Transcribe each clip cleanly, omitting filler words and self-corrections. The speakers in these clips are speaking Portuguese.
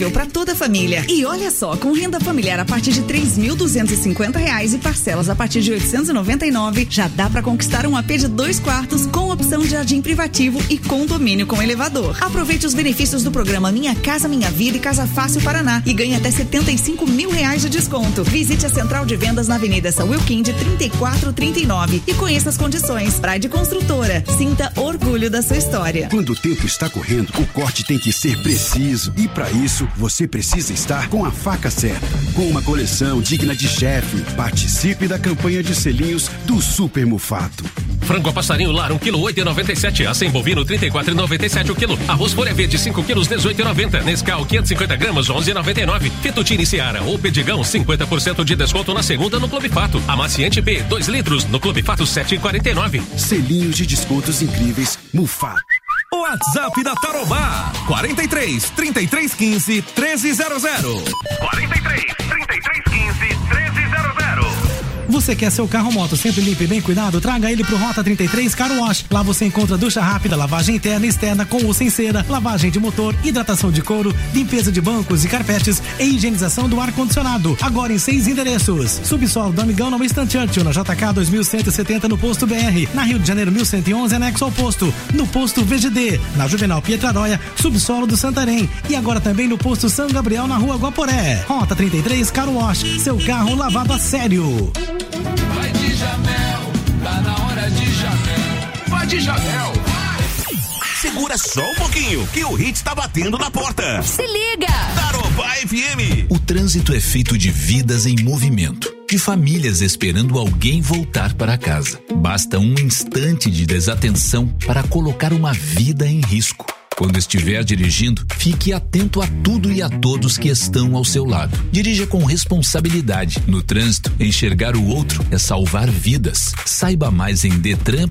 para toda a família. E olha só, com renda familiar a partir de R$ 3.250 e parcelas a partir de R$ 899, já dá para conquistar um AP de 2 quartos com opção de jardim privativo e condomínio com elevador. Aproveite os benefícios do programa Minha Casa Minha Vida e Casa Fácil Paraná e ganhe até R$ 75 mil de desconto. Visite a central de vendas na Avenida São Wilquinde 3439 e conheça as condições. Pride Construtora, sinta orgulho da sua história. Quando o tempo está correndo, o corte tem que ser preciso e para isso você precisa estar com a faca certa. Com uma coleção digna de chefe, participe da campanha de selinhos do Super Mufato. Frango a passarinho lar 1 kg 8,97. Acém bovino 34,97 o quilo. Arroz folha verde 5 kg 18,90. Nescau 550 gramas 11,99. Fettuccine Seara ou Pedigão 50% de desconto na segunda no Clube Fato. Amaciante P 2 litros no Clube Fato 7,49. Selinhos de descontos incríveis Mufato. O WhatsApp da Tarobá 43 33 15 1300. 43 33 15 1300. Você quer seu carro ou moto sempre limpo e bem cuidado? Traga ele pro Rota 33 Car Wash. Lá você encontra ducha rápida, lavagem interna e externa com ou sem cera, lavagem de motor, hidratação de couro, limpeza de bancos e carpetes e higienização do ar-condicionado. Agora em 6 endereços. Subsolo do Amigão no Winston Churchill, na JK 2170 no Posto BR. Na Rio de Janeiro 1111, anexo ao posto. No Posto VGD. Na Juvenal Pietraróia, subsolo do Santarém. E agora também no Posto São Gabriel, na Rua Guaporé. Rota 33 Car Wash. Seu carro lavado a sério. Vai de Jamel, tá na hora de Jamel. Vai de Jamel. Segura só um pouquinho, que o hit tá batendo na porta. Se liga! Tarobá FM. O trânsito é feito de vidas em movimento, de famílias esperando alguém voltar para casa. Basta um instante de desatenção para colocar uma vida em risco. Quando estiver dirigindo, fique atento a tudo e a todos que estão ao seu lado. Dirija com responsabilidade. No trânsito, enxergar o outro é salvar vidas. Saiba mais em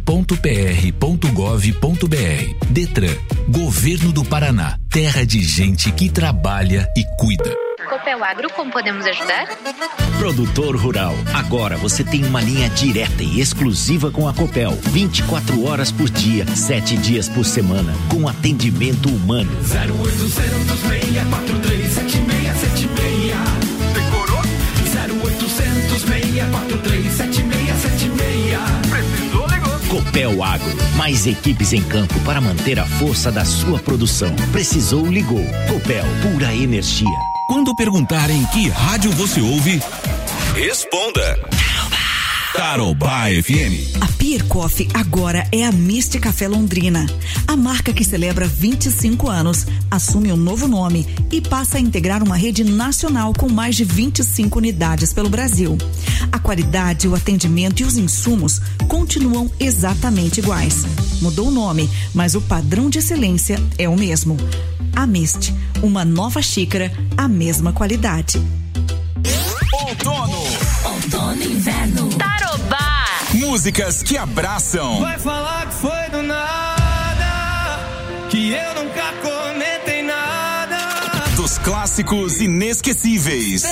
detran.pr.gov.br. Detran, Governo do Paraná. Terra de gente que trabalha e cuida. Copel Agro, como podemos ajudar? Produtor rural, agora você tem uma linha direta e exclusiva com a Copel, 24 horas por dia, 7 dias por semana, com atendimento humano. 0800 643 7676. Decorou? 0800 643 7676. Precisou, ligou. Copel Agro, mais equipes em campo para manter a força da sua produção. Precisou, ligou. Copel, pura energia. Quando perguntarem que rádio você ouve, responda. Tarobá FM. A Pier Coffee agora é a Mist Café Londrina. A marca que celebra 25 anos assume um novo nome e passa a integrar uma rede nacional com mais de 25 unidades pelo Brasil. A qualidade, o atendimento e os insumos continuam exatamente iguais. Mudou o nome, mas o padrão de excelência é o mesmo. A Mist, uma nova xícara, a mesma qualidade. Outono e inverno. Tarobá. Músicas que abraçam. Vai falar que foi do nada, que eu nunca comentei nada. Dos clássicos inesquecíveis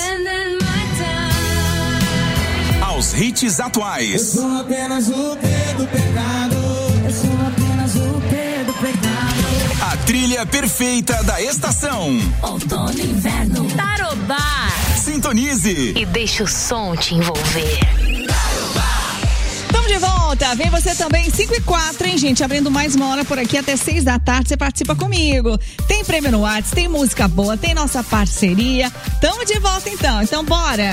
aos hits atuais. Eu sou apenas o Pedro Pecado. Eu sou apenas o Pedro Pecado. A trilha perfeita da estação. Outono e inverno. Tarobá. Sintonize E deixa o som te envolver. Estamos de volta, vem você também, 5:04, hein, gente? Abrindo mais uma hora por aqui até 6 da tarde, você participa comigo. Tem prêmio no WhatsApp, tem música boa, tem nossa parceria. Tamo de volta então bora.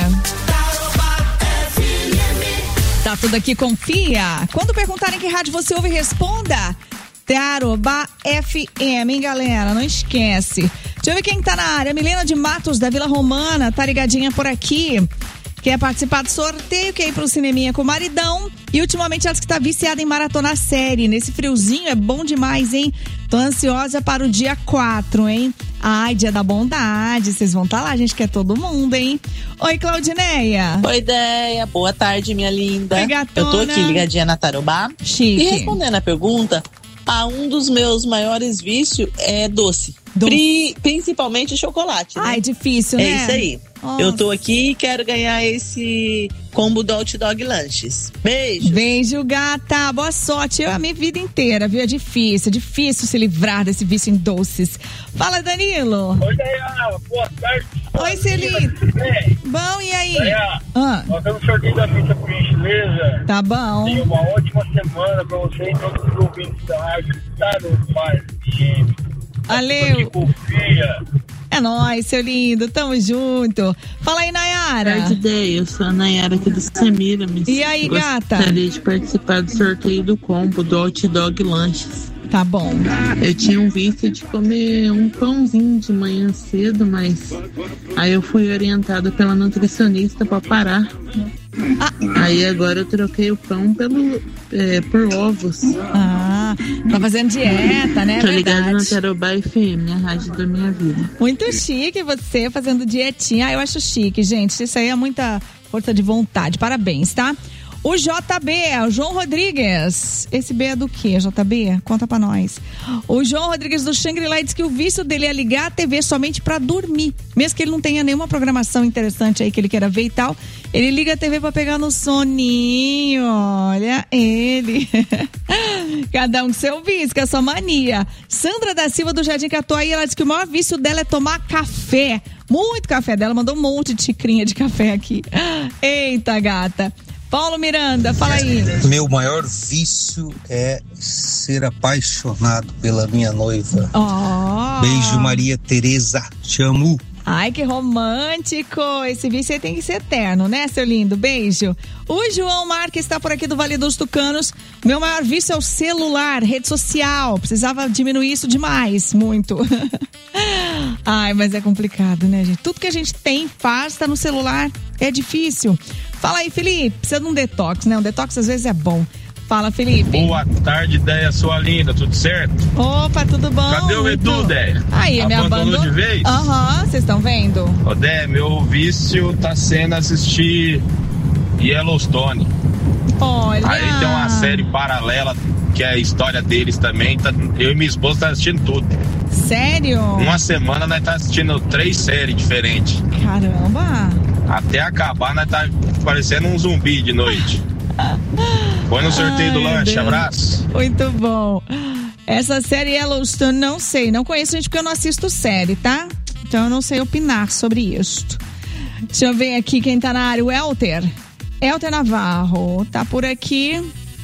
Tá tudo aqui, confia. Quando perguntarem que rádio você ouve, responda Tarobá FM, hein, galera? Não esquece. Deixa eu ver quem tá na área. Milena de Matos, da Vila Romana, tá ligadinha por aqui. Quer participar do sorteio, quer ir pro cineminha com o maridão. E ultimamente ela que tá viciada em maratonar série. Nesse friozinho é bom demais, hein? Tô ansiosa para o dia 4, hein? Ai, dia da bondade. Vocês vão estar lá, a gente quer todo mundo, hein? Oi, Claudineia. Oi, Ideia. Boa tarde, minha linda. Oi, gatona. Eu tô aqui ligadinha na Tarobá. Chique. E respondendo a pergunta, um dos meus maiores vícios é doce. Principalmente chocolate, né? Ai, difícil, né? É isso aí. Nossa. Eu tô aqui e quero ganhar esse combo do Hot Dog Lanches. Beijo. Beijo, gata. Boa sorte. Eu amei a vida inteira, viu? É difícil se livrar desse vício em doces. Fala, Danilo. Oi, Dayana. Boa tarde. Oi, Celito. Bom, e aí? Nós temos sorteio da pizza por gentileza. Tá bom. Tenha uma ótima semana pra você e todos os ouvintes da rádio. Valeu. É nóis, seu lindo. Tamo junto. Fala aí, Nayara. Boa tarde, eu sou a Nayara aqui do Semiramis. E aí, gata? Gostaria de participar do sorteio do combo do Hot Dog Lanches. Tá bom. Eu tinha um vício de comer um pãozinho de manhã cedo, mas aí eu fui orientada pela nutricionista pra parar. Aí agora eu troquei o pão por ovos. Tá fazendo dieta, né? Tô ligado na Tarobá FM, a rádio da minha vida. Muito chique você fazendo dietinha. Eu acho chique, gente. Isso aí é muita força de vontade. Parabéns, tá? O JB, o João Rodrigues. Esse B é do quê, JB? Conta pra nós. O João Rodrigues do Shangri-La diz que o vício dele é ligar a TV somente pra dormir. Mesmo que ele não tenha nenhuma programação interessante aí que ele queira ver e tal. Ele liga a TV pra pegar no soninho. Olha ele. Cada um com seu vício, com a sua mania. Sandra da Silva do Jardim Catuaí, ela diz que o maior vício dela é tomar café. Muito café dela. Mandou um monte de xicrinha de café aqui. Eita, gata. Paulo Miranda, fala aí. Meu maior vício é ser apaixonado pela minha noiva. Beijo, Maria Tereza, te amo. Ai, que romântico. Esse vício aí tem que ser eterno, né, seu lindo? Beijo. O João Marques está por aqui do Vale dos Tucanos. Meu maior vício é o celular, rede social. Precisava diminuir isso demais, muito. Ai, mas é complicado, né, gente? Tudo que a gente tem, faz, tá no celular. É difícil. Fala aí, Felipe. Precisa de um detox, né? Um detox às vezes é bom. Fala, Felipe. Boa tarde, Déia, sua linda, tudo certo? Opa, tudo bom? Cadê o Edu, Déia? Aí, me abandonou de vez? Vocês estão vendo? Ô, Déia, meu vício tá sendo assistir Yellowstone. Olha. Aí tem uma série paralela, que é a história deles também. Eu e minha esposa tá assistindo tudo. Sério? Uma semana nós tá assistindo 3 séries diferentes. Caramba! Até acabar, nós tá parecendo um zumbi de noite. Põe no sorteio do lanche, Deus. Abraço. Muito bom. Essa série Yellowstone, não sei, não conheço, gente, porque eu não assisto série, tá? Então eu não sei opinar sobre isso. Deixa eu ver aqui quem tá na área, o Elter Navarro, tá por aqui,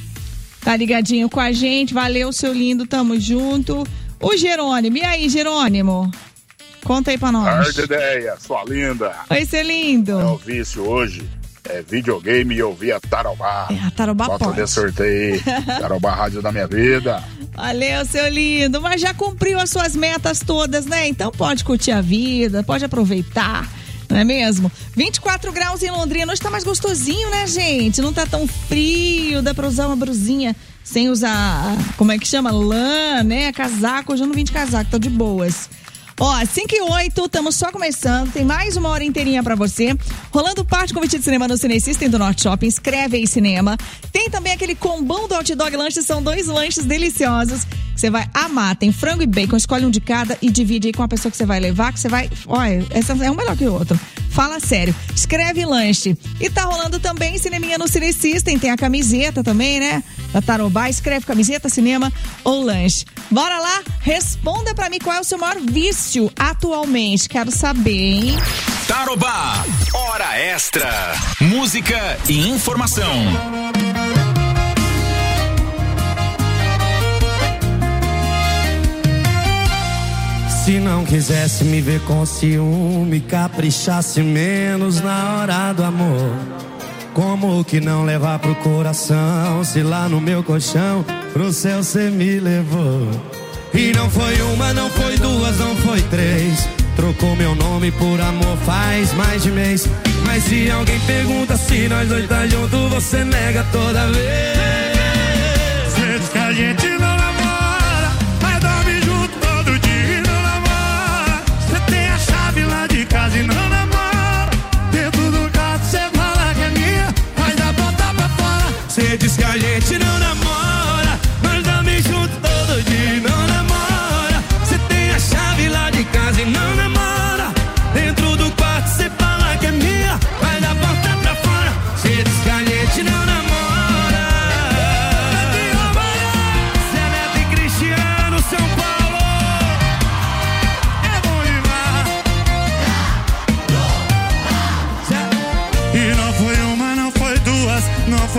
tá ligadinho com a gente, valeu, seu lindo, tamo junto. O Jerônimo, e aí, Jerônimo? Conta aí pra nós. Tarde, ideia, sua linda. Oi, seu lindo. É o vício hoje. É videogame e eu vi a Tarobá. A Tarobá pode. Posso sorteio aí. Tarobá Rádio da minha vida. Valeu, seu lindo. Mas já cumpriu as suas metas todas, né? Então pode curtir a vida, pode aproveitar, não é mesmo? 24 graus em Londrina. Hoje tá mais gostosinho, né, gente? Não tá tão frio, dá pra usar uma brusinha sem usar, como é que chama? Lã, né? Casaco. Hoje eu não vim de casaco, tô de boas. Ó, 5:08, estamos só começando, tem mais uma hora inteirinha pra você. Rolando parte convite de cinema no Cine System do Norte Shopping, escreve aí cinema. Tem também aquele combão do Hot Dog Lanches, são 2 lanches deliciosos que você vai amar. Tem frango e bacon, escolhe um de cada e divide aí com a pessoa que você vai levar, que você vai... Olha, essa é um melhor que o outro. Fala sério, escreve lanche. E tá rolando também cineminha no Cine System, tem a camiseta também, né? Da Tarobá, escreve camiseta, cinema ou lanche. Bora lá, responda pra mim qual é o seu maior vício atualmente, quero saber, hein? Tarobá, hora extra, música e informação. Se não quisesse me ver com ciúme, caprichasse menos na hora do amor. Como que não levar pro coração, se lá no meu colchão pro céu cê me levou? E não foi uma, não foi duas, não foi 3. Trocou meu nome por amor faz mais de mês. Mas se alguém pergunta se nós dois tá junto, você nega toda vez. Cê diz que a gente não namora, mas dorme junto todo dia e não namora. Cê tem a chave lá de casa e não namora. Dentro do quarto cê fala que é minha, mas dá botar pra fora. Cê diz que a gente não namora, mas dorme junto todo dia e não namora. Cê tem a chave lá de casa e não namora. Dentro do quarto cê fala que é minha, mas dá botar pra fora. Cê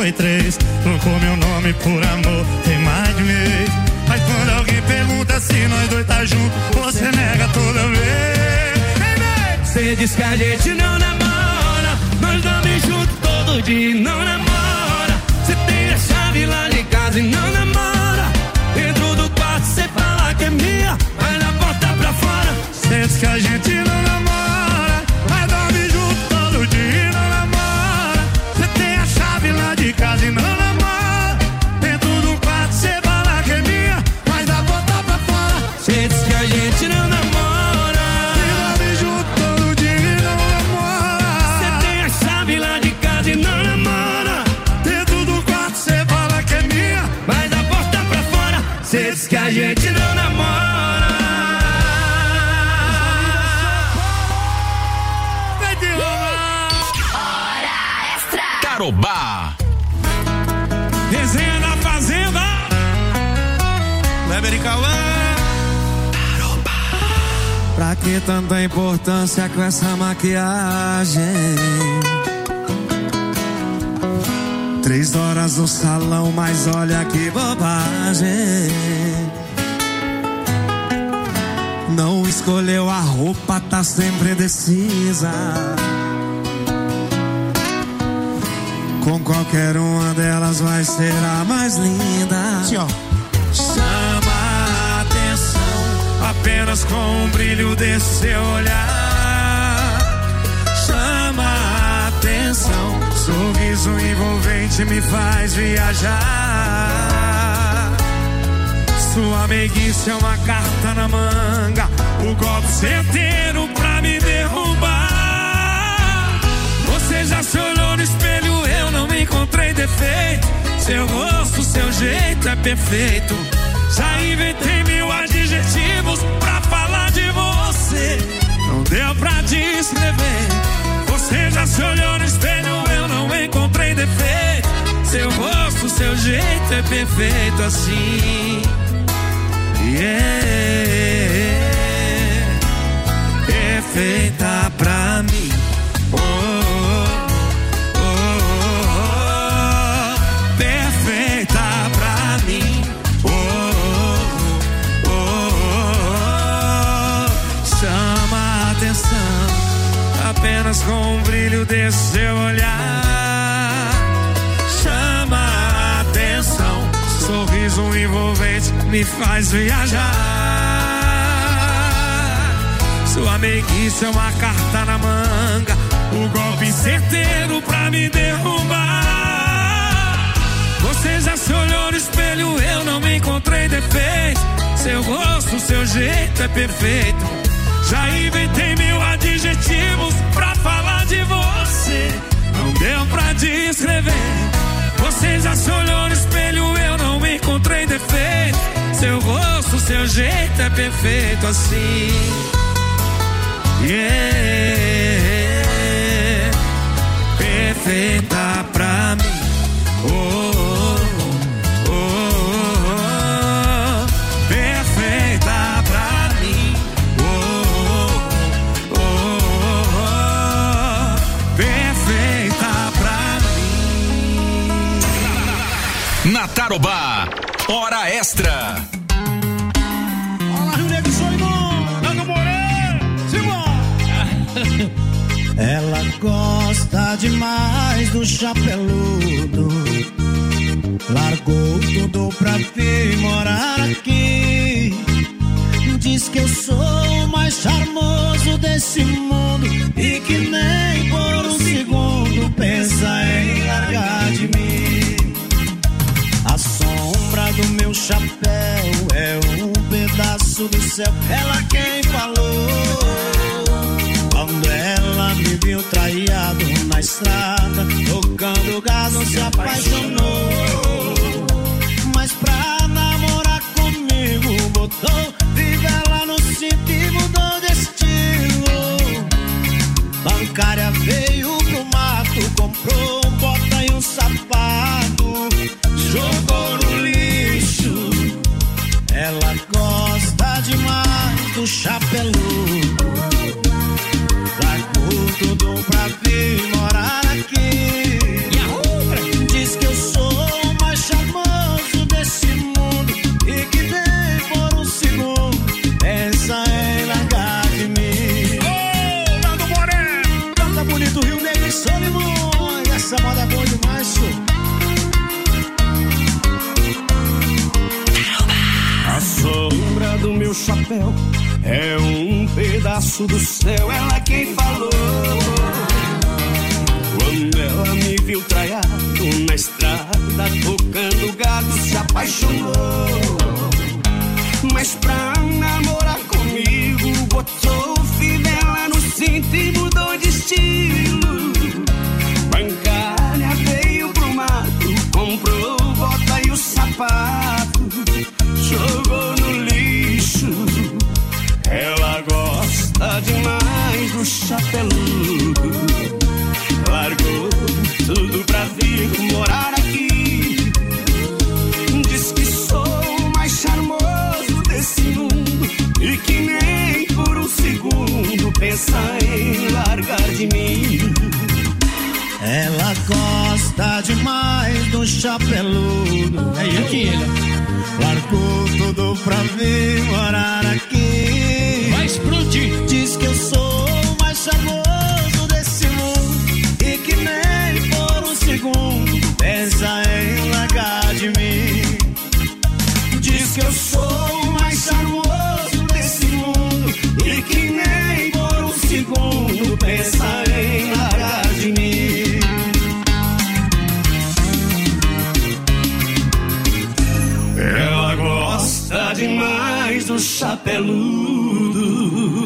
foi 3. Trocou meu nome por amor, tem mais de mês. Mas quando alguém pergunta se nós dois tá junto, você nega toda vez. Você diz que a gente não namora, nós dormimos juntos todo dia e não namora. Você tem a chave lá de casa e não namora. Dentro do quarto você fala que é minha, mas na porta pra fora. Você diz que a gente não namora, mas dorme junto todo dia e não namora. Você tem a chave lá de casa e não namora. Dentro do quarto você fala que é minha, mas na porta pra fora. Você diz que a gente não namora, e dorme junto todo dia e não namora. Você tem a chave lá de casa e não namora. Dentro do quarto você fala que é minha, mas na porta pra fora. Você diz que a gente não namora. Hora extra. Tarobá. Resenha da Fazenda. Kleber e Cauã. Pra que tanta importância com essa maquiagem? 3 horas no salão, mas olha que bobagem. Não escolheu a roupa, tá sempre indecisa. Com qualquer uma delas vai ser a mais linda. Sim, ó. Chama a atenção apenas com o brilho desse seu olhar. Chama a atenção, sorriso envolvente me faz viajar. Sua meiguice é uma carta na manga, o golpe certeiro pra me derrubar. Você já se olhou no espelho, eu não encontrei defeito. Seu rosto, seu jeito é perfeito. Já inventei 1000 adjetivos pra falar de você. Não deu pra descrever. Você já se olhou no espelho, eu não encontrei defeito. Seu rosto, seu jeito é perfeito assim. Perfeita pra mim. Oh, oh, oh, oh. Perfeita pra mim. Oh, oh, oh, oh. Chama a atenção apenas com o brilho desse seu olhar. Chama a atenção, sorriso envolvente me faz viajar. Sua meiguice é uma carta na manga, o golpe certeiro pra me derrubar. Você já se olhou no espelho, eu não me encontrei defeito. Seu rosto, seu jeito é perfeito. Já inventei 1000 adjetivos pra falar de você. Não deu pra descrever. Você já se olhou no espelho, eu não encontrei defeito. Seu rosto, seu jeito é perfeito assim. Perfeita pra mim. Oh, oh, oh, oh. Perfeita pra mim. Oh, oh, oh, oh. Perfeita pra mim. Na Tarobá, hora extra. Olá, Rio Negro, sou irmão. Nando Moreira, Simão. Ela gosta demais do chapeludo. Largou tudo pra vir morar aqui. Diz que eu sou o mais charmoso desse mundo e que nem por um segundo pensa em largar de mim. A sombra do meu chapéu é um pedaço do céu. Ela quem falou. Quando ela me viu traído na estrada, tocando gado, se apaixonou. Mas pra namorar comigo, botou fivela no cinto e mudou de estilo. Bancária veio pro mato, comprou um bota e um sapato, jogou no lixo. Ela gosta demais do chapeludo. Largou tudo pra vir morar aqui. Diz que eu é um pedaço do céu, ela quem falou. Quando ela me viu traiado na estrada, tocando gado, se apaixonou. Mas pra namorar comigo, botou fivela no cinto e mudou de estilo. Bancária veio pro mato, comprou bota e o sapato, jogou no lixo. Ela gosta demais do chapeludo, largou tudo pra vir morar aqui. Diz que sou o mais charmoso desse mundo e que nem por um segundo pensa em largar de mim. Ela gosta demais do chapeludo. É ele. Largou tudo pra vir morar aqui. Vai explodir. Diz que eu sou o mais charmoso desse mundo e que nem por um segundo pensa em largar de mim. Diz que eu sou o mais charmoso desse mundo e que nem por um segundo pensa em largar de mim. Ela gosta demais do chapeludo.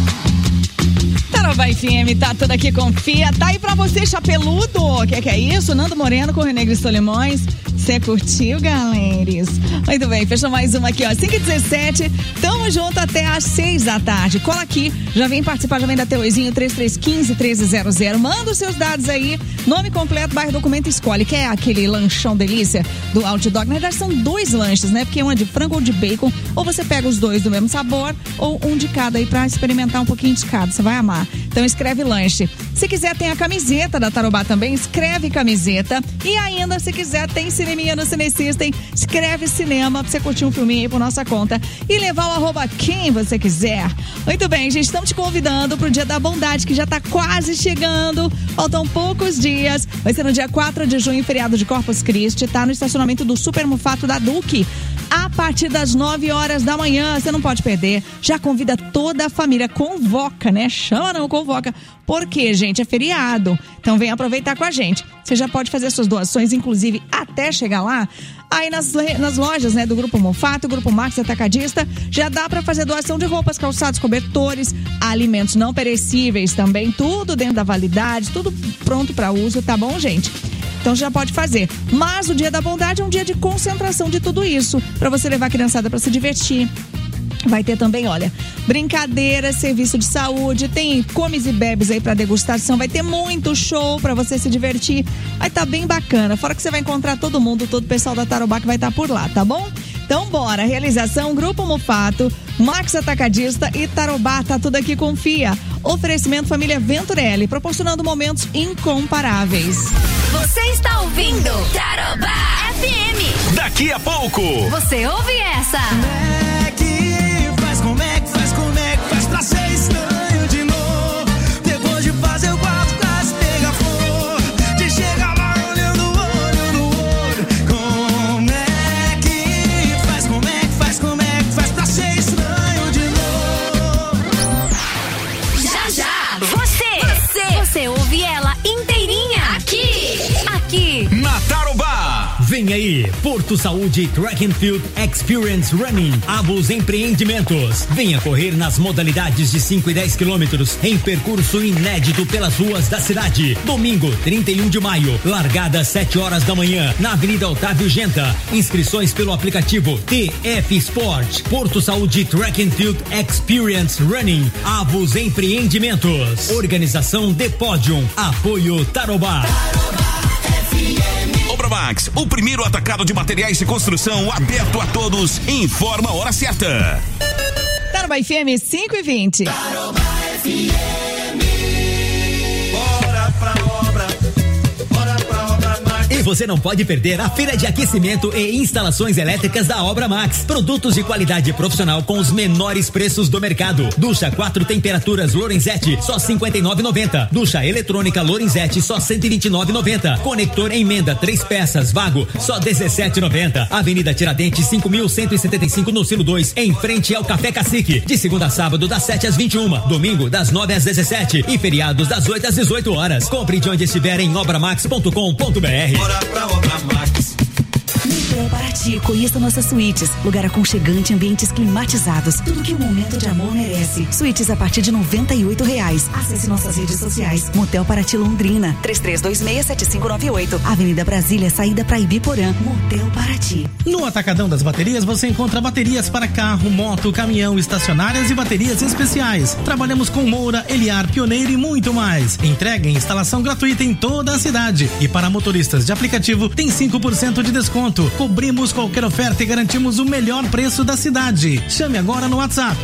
Tarobá FM, tá tudo aqui, confia. Tá aí pra você, chapeludo. Que é isso? Nando Moreno com René Cristo Limões. Você curtiu, galeres? Muito bem, fechou mais uma aqui, ó. 5h17. Tamo junto até às 6 da tarde. Cola aqui, já vem participar, já vem da Teuzinho 3315-1300. Manda os seus dados aí. Nome completo, bairro, documento, escolhe. Quer aquele lanchão delícia do Outdog? Na verdade, são 2 lanches, né? Porque um é de frango ou de bacon. Ou você pega os 2 do mesmo sabor, ou um de cada aí pra experimentar um pouquinho de cada. Você vai amar. Então escreve lanche. Se quiser, tem a camiseta da Tarobá também. Escreve camiseta. E ainda, se quiser, tem cineminha no Cinesystem. Escreve cinema pra você curtir um filminho aí por nossa conta. E levar o @ quem você quiser. Muito bem, gente. Estamos te convidando pro Dia da Bondade, que já tá quase chegando. Faltam poucos dias. Vai ser no dia 4 de junho, feriado de Corpus Christi. Tá no estacionamento do Super Mufato da Duque. A partir das 9 horas da manhã. Você não pode perder. Já convida toda a família. Convoca, né? Chama não, convoca. Por quê, gente? É feriado. Então vem aproveitar com a gente. Você já pode fazer suas doações, inclusive até chegar lá. Aí nas lojas, né, do Grupo Mufato, Grupo Max Atacadista, já dá pra fazer doação de roupas, calçados, cobertores, alimentos não perecíveis também, tudo dentro da validade, tudo pronto pra uso, tá bom, gente? Então já pode fazer. Mas o Dia da Bondade é um dia de concentração de tudo isso, pra você levar a criançada pra se divertir. Vai ter também, olha, brincadeira, serviço de saúde, tem comes e bebes aí pra degustação, vai ter muito show pra você se divertir, vai tá bem bacana, fora que você vai encontrar todo mundo, todo o pessoal da Tarobá que vai estar por lá, tá bom? Então bora, realização Grupo Mufato, Max Atacadista e Tarobá, tá tudo aqui, confia. Oferecimento Família Venturelli, proporcionando momentos incomparáveis. Você está ouvindo Tarobá FM. Daqui a pouco você ouve essa. Como é que faz pra ser estranho de novo? Depois de fazer o quarto quase pegar fogo, de chegar lá olhando olho no olho. Como é que faz pra ser estranho de novo? Já você ouve ela inteirinha aqui na Tarobá. Vem aí, Porto Saúde Track and Field Experience Running, Abus Empreendimentos. Venha correr nas modalidades de 5 e 10 quilômetros em percurso inédito pelas ruas da cidade. Domingo, 31 de maio, largada às 7 horas da manhã, na Avenida Otávio Genta. Inscrições pelo aplicativo TF Sport. Porto Saúde Track and Field Experience Running, Abus Empreendimentos. Organização The Podium. Apoio Tarobá. Obramax, o primeiro atacado de materiais de construção aberto a todos. Informa a hora certa. Tarobá FM 5h20. Tarobá FM. Bora pra obra, bora pra obra. você não pode perder a feira de aquecimento e instalações elétricas da Obra Max. Produtos de qualidade profissional com os menores preços do mercado. Ducha 4 temperaturas Lorenzetti, só R$ 59,90. Ducha eletrônica Lorenzetti, só R$ 129,90. Conector emenda 3 peças Vago, só R$ 17,90. Avenida Tiradentes 5.175 no Silo 2, em frente ao Café Cacique. De segunda a sábado, das 7 às 21. Domingo, das 9 às 17. E feriados, das 8 às 18 horas. Compre de onde estiver em obramax.com.br. Bora pra Obra Max. Motel Paraty, conheça nossas suítes, lugar aconchegante, ambientes climatizados, tudo que um momento de amor merece. Suítes a partir de R$ 98,00. Acesse nossas redes sociais. Motel Paraty Londrina, 33267598, Avenida Brasília, saída para Ibiporã. Motel Paraty. No Atacadão das Baterias você encontra baterias para carro, moto, caminhão, estacionárias e baterias especiais. Trabalhamos com Moura, Eliar, Pioneiro e muito mais. Entrega e instalação gratuita em toda a cidade. E para motoristas de aplicativo tem 5% de desconto. Cobrimos qualquer oferta e garantimos o melhor preço da cidade. Chame agora no WhatsApp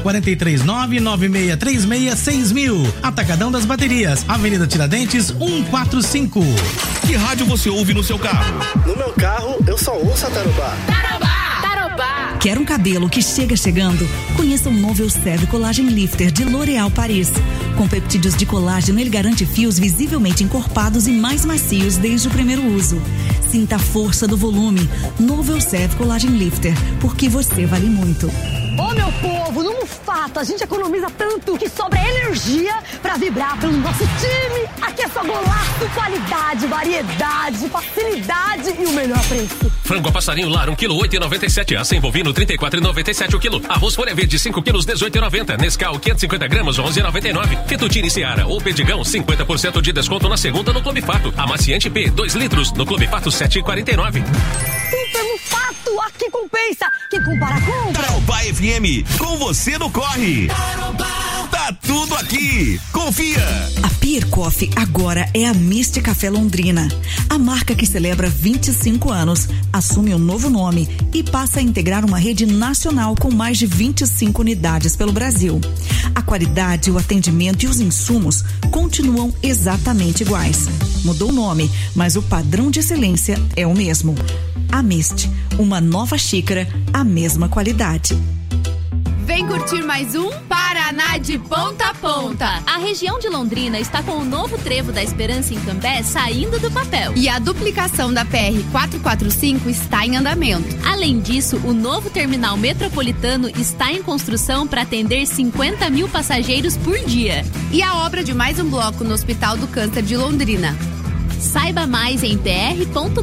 43996366000. Atacadão das Baterias, Avenida Tiradentes 145. Que rádio você ouve no seu carro? No meu carro, eu só ouço a Tarobá. Tarobá! Quer um cabelo que chega chegando? Conheça o novo Elseve Collagen Lifter de L'Oréal Paris. Com peptídeos de colágeno, ele garante fios visivelmente encorpados e mais macios desde o primeiro uso. Sinta a força do volume. Novo Elseve Collagen Lifter, porque você vale muito. Ô meu povo, no Mufato a gente economiza tanto que sobra energia pra vibrar pelo nosso time. Aqui é só golaço, qualidade, variedade, facilidade e o melhor preço. Frango a passarinho lar 1 kg 8,97. Aça em bovino 34,97 o quilo. Arroz folha verde 5 quilos 18,90. Nescau 550 gramas 11,99. Fettuccine Seara ou Pedigão 50% de desconto na segunda no Clube Fato. Amaciante P 2 litros no Clube Fato 7,49. Super Mufato, aqui compensa. Quem compara com Tarobá FM, com você no corre. Tá tudo aqui. Confia. A Pier Coffee agora é a Mist Café Londrina. A marca que celebra 25 anos assume um novo nome e passa a integrar uma rede nacional com mais de 25 unidades pelo Brasil. A qualidade, o atendimento e os insumos continuam exatamente iguais. Mudou o nome, mas o padrão de excelência é o mesmo. A Mist, uma nova xícara, a mesma qualidade. Vem curtir mais um Paraná de ponta a ponta. A região de Londrina está com o novo trevo da Esperança em Cambé saindo do papel. E a duplicação da PR 445 está em andamento. Além disso, o novo terminal metropolitano está em construção para atender 50 mil passageiros por dia. E a obra de mais um bloco no Hospital do Câncer de Londrina. Saiba mais em pr.gov.br.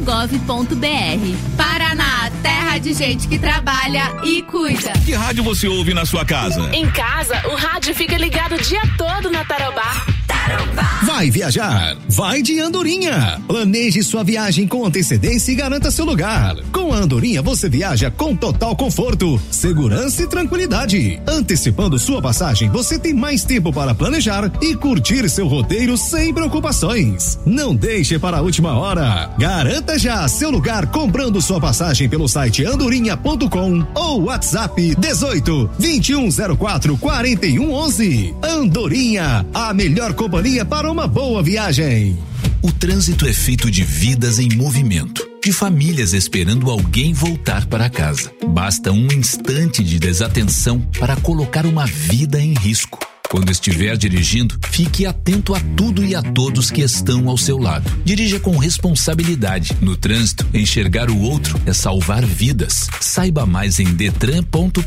Paraná, terra de gente que trabalha e cuida. Que rádio você ouve na sua casa? Em casa, o rádio fica ligado o dia todo na Tarobá. Vai viajar? Vai de Andorinha. Planeje sua viagem com antecedência e garanta seu lugar. Com a Andorinha você viaja com total conforto, segurança e tranquilidade. Antecipando sua passagem, você tem mais tempo para planejar e curtir seu roteiro sem preocupações. Não deixe para a última hora. Garanta já seu lugar comprando sua passagem pelo site andorinha.com ou WhatsApp 18 2104 4111. Andorinha, a melhor companhia para uma boa viagem. O trânsito é feito de vidas em movimento, de famílias esperando alguém voltar para casa. Basta um instante de desatenção para colocar uma vida em risco. Quando estiver dirigindo, fique atento a tudo e a todos que estão ao seu lado. Dirija com responsabilidade. No trânsito, enxergar o outro é salvar vidas. Saiba mais em detran.pr.gov.br.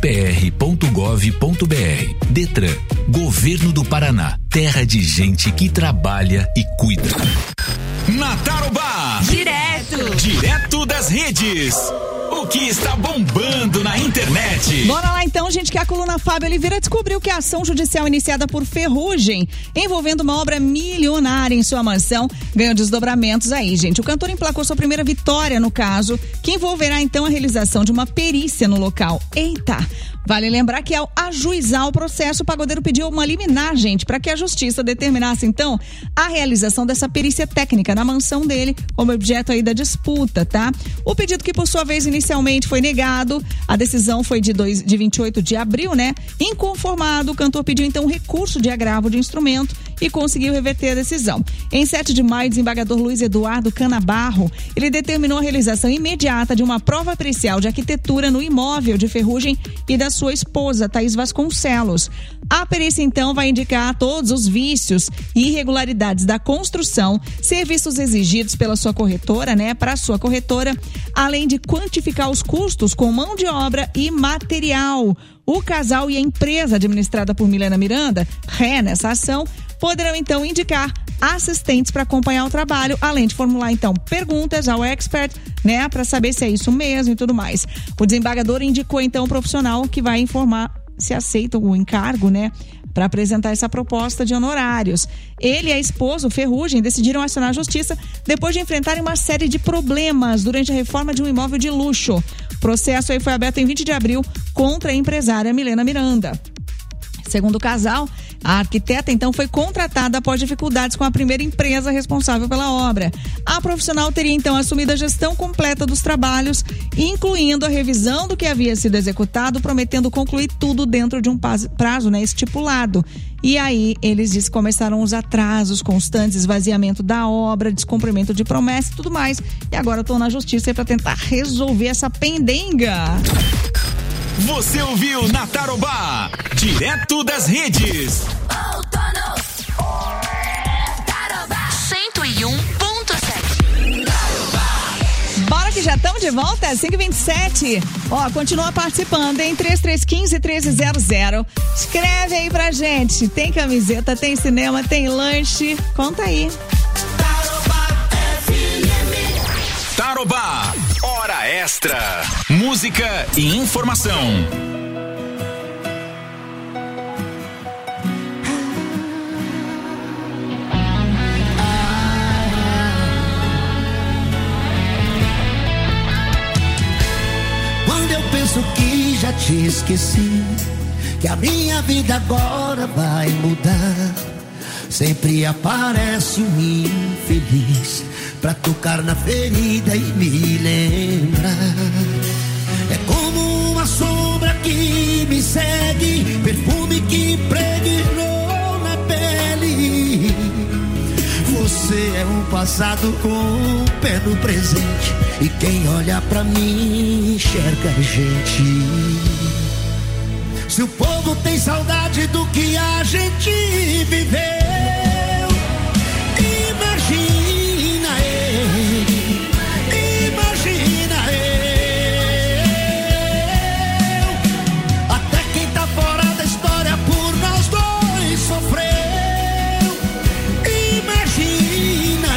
Detran, Governo do Paraná. Terra de gente que trabalha e cuida. Na Tarobá. Direto das redes. O que está bombando na internet? Bora lá então, gente, que a coluna Fábio Oliveira descobriu que a ação judicial iniciada por Ferrugem, envolvendo uma obra milionária em sua mansão, ganhou desdobramentos aí, gente. O cantor emplacou sua primeira vitória no caso, que envolverá então a realização de uma perícia no local. Eita! Vale lembrar que ao ajuizar o processo, o pagodeiro pediu uma liminar, gente, para que a justiça determinasse, então, a realização dessa perícia técnica na mansão dele, como objeto aí da disputa, tá? O pedido que, por sua vez, inicialmente foi negado, a decisão foi de 28 de abril, né? Inconformado, o cantor pediu, então, recurso de agravo de instrumento e conseguiu reverter a decisão. Em 7 de maio, o desembargador Luiz Eduardo Canabarro, ele determinou a realização imediata de uma prova pericial de arquitetura no imóvel de Ferrugem e da sua esposa, Thaís Vasconcelos. A perícia, então, vai indicar todos os vícios e irregularidades da construção, serviços exigidos pela sua corretora, para a sua corretora, além de quantificar os custos com mão de obra e material. O casal e a empresa administrada por Milena Miranda, ré nessa ação, poderão então indicar assistentes para acompanhar o trabalho, além de formular então perguntas ao expert, para saber se é isso mesmo e tudo mais. O desembargador indicou então o profissional que vai informar se aceita o encargo, para apresentar essa proposta de honorários. Ele e a esposa, o Ferrugem, decidiram acionar a justiça depois de enfrentarem uma série de problemas durante a reforma de um imóvel de luxo. O processo aí foi aberto em 20 de abril contra a empresária Milena Miranda. Segundo o casal, a arquiteta então foi contratada após dificuldades com a primeira empresa responsável pela obra. A profissional teria então assumido a gestão completa dos trabalhos, incluindo a revisão do que havia sido executado, prometendo concluir tudo dentro de um prazo estipulado. E aí, eles dizem que começaram os atrasos constantes, esvaziamento da obra, descumprimento de promessa e tudo mais. E agora estão na justiça para tentar resolver essa pendenga. Você ouviu na Tarobá, direto das redes. 101.7. Bora que já estamos de volta, 5h27. Continua participando, hein? 3315-1300. Escreve aí pra gente. Tem camiseta, tem cinema, tem lanche. Conta aí. Tarobá, hora extra. Música e informação. Quando eu penso que já te esqueci, que a minha vida agora vai mudar, sempre aparece um infeliz pra tocar na ferida e me lembrar. É como uma sombra que me segue, perfume que impregnou na pele. Você é um passado com um pé no presente, e quem olha pra mim enxerga a gente. Se o povo tem saudade do que a gente viveu, imagina eu. Até quem tá fora da história por nós dois sofreu. Imagina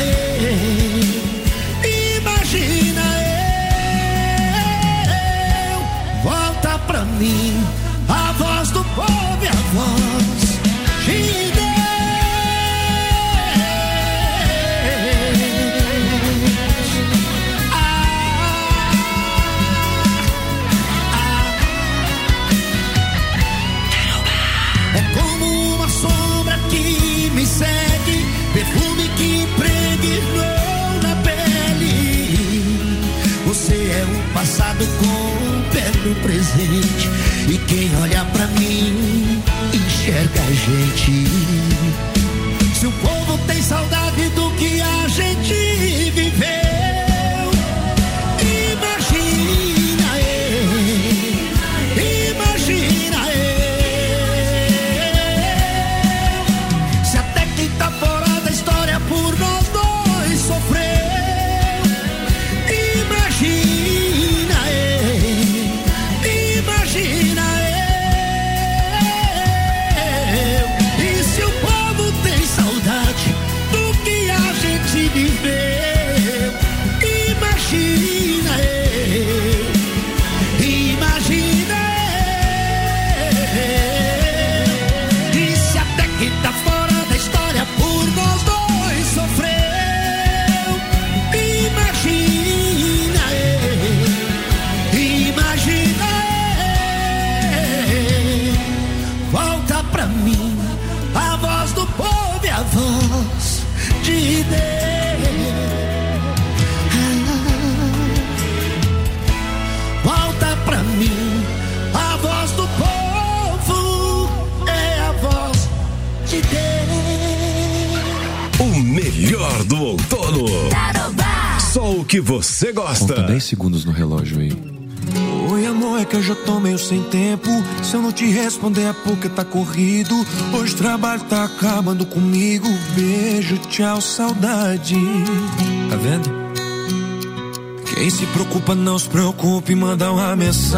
eu. Volta pra mim a voz do povo e a voz de Deus. É como uma sombra que me segue, perfume que impregnou na pele. Você é um passado com um pé no presente, e quem olha pra mim enxerga a gente. Se o povo tem saudade do que a gente viveu, imagina eu. Se até quem tá fora da história por nós dois sofreu, imagina eu. E se o povo tem saudade do que a gente viveu, imagina eu. E se até quem tá fora da história por nós dois sofreu, imagina eu. Volta pra mim a voz do povo e a voz de Deus. Volta pra mim a voz do povo é a voz de Deus. O melhor do outono. Só o que você gosta. Conta 10 segundos no relógio aí. Oi, amor, é que eu já tô meio sem tempo. Se eu não te responder é porque tá corrido. Hoje o trabalho tá acabando comigo. Beijo, tchau, saudade. Tá vendo? Quem se preocupa não se preocupe, manda uma mensagem.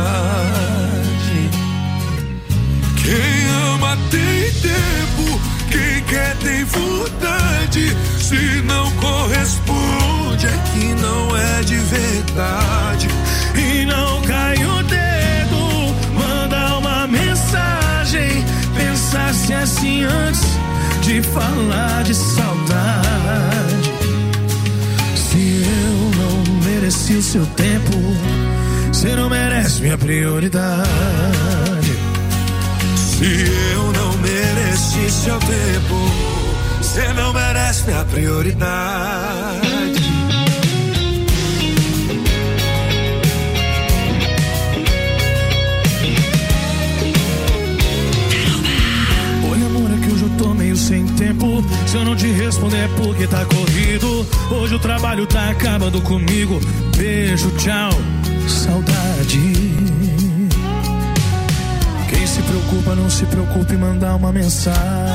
Quem ama tem tempo, quem quer tem vontade. Se não corresponde é que não é de verdade. E não cai o dedo, manda uma mensagem. Pensasse assim antes de falar de saudade. Se eu não mereci o seu tempo, você não merece minha prioridade. Se eu não mereci seu tempo, você não merece minha prioridade. Oi, amor, é que hoje eu tô meio sem tempo. Se eu não te responder é porque tá corrido. Hoje o trabalho tá acabando comigo. Beijo, tchau, saudade. Quem se preocupa, não se preocupe, mandar uma mensagem.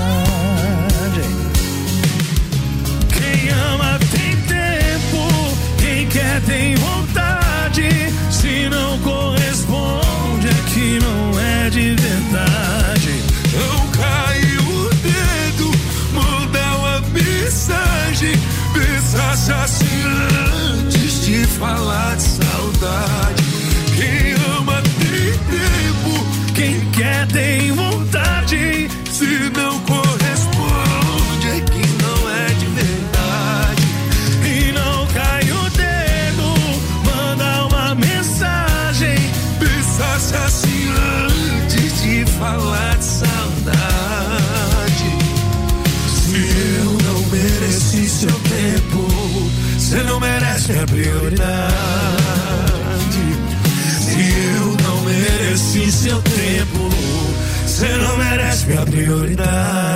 Quem ama tem tempo, quem quer tem vontade. Se não corresponde é que não é de verdade. Não cai o dedo, manda uma mensagem. Pensasse assim antes de falar de saudade. Quem ama tem tempo, quem quer tem vontade. Se não corresponde é que não é de verdade. E não cai o dedo, manda uma mensagem. Pensasse assim antes de falar de saudade. Se eu não mereci seu tempo, você não merece minha prioridade. Se eu não mereci seu tempo, você não merece minha prioridade.